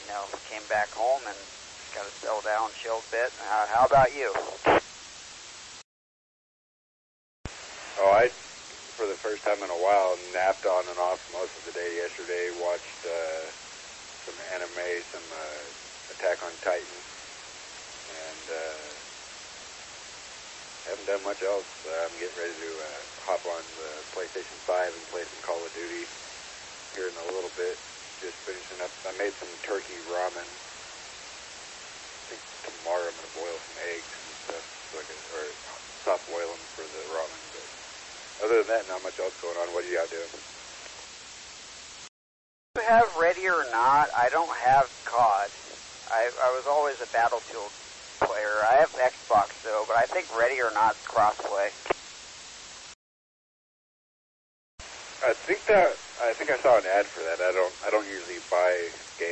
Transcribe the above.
came back home and got to settle down, chill a bit. How about you? Oh, I, for the first time in a while, napped on and off most of the day yesterday, watched some anime, some Attack on Titan, and haven't done much else. I'm getting ready to hop on the PlayStation 5 and play some Call of Duty here in a little bit. Just finishing up. I made some turkey ramen. I think tomorrow I'm going to boil some eggs and stuff, so I can, or soft boil them for the ramen. But other than that, not much else going on. What are you out doing? To have Ready or Not, I don't have COD. I was always a Battlefield player. I have Xbox though, but I think Ready or Not's crossplay. I think I saw an ad for that. I don't usually buy games.